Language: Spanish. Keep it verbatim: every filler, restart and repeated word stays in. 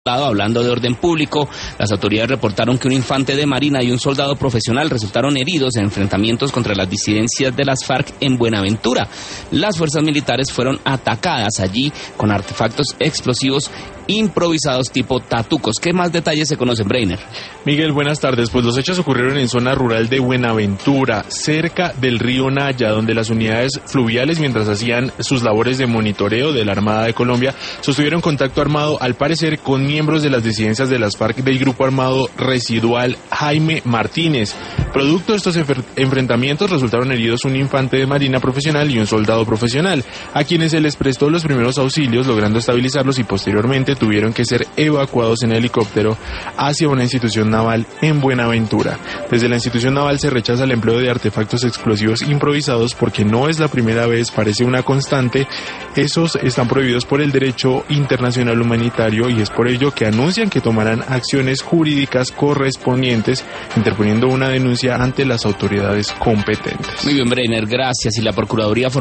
Hablando de orden público, las autoridades reportaron que un infante de Marina y un soldado profesional resultaron heridos en enfrentamientos contra las disidencias de las FARC en Buenaventura. Las fuerzas militares fueron atacadas allí con artefactos explosivos improvisados tipo tatucos. ¿Qué más detalles se conocen, Breiner? Miguel, buenas tardes. Pues los hechos ocurrieron en zona rural de Buenaventura, cerca del río Naya, donde las unidades fluviales, mientras hacían sus labores de monitoreo de la Armada de Colombia, sostuvieron contacto armado, al parecer, con miembros de las disidencias de las FARC del grupo armado residual Jaime Martínez. Producto de estos enfrentamientos resultaron heridos un infante de Marina profesional y un soldado profesional, a quienes se les prestó los primeros auxilios, logrando estabilizarlos, y posteriormente tuvieron que ser evacuados en helicóptero hacia una institución naval en Buenaventura. Desde la institución naval se rechaza el empleo de artefactos explosivos improvisados porque no es la primera vez, parece una constante. Esos están prohibidos por el derecho internacional humanitario y es por ello que anuncian que tomarán acciones jurídicas correspondientes, interponiendo una denuncia ante las autoridades competentes. Muy bien, Breiner, gracias. Y la Procuraduría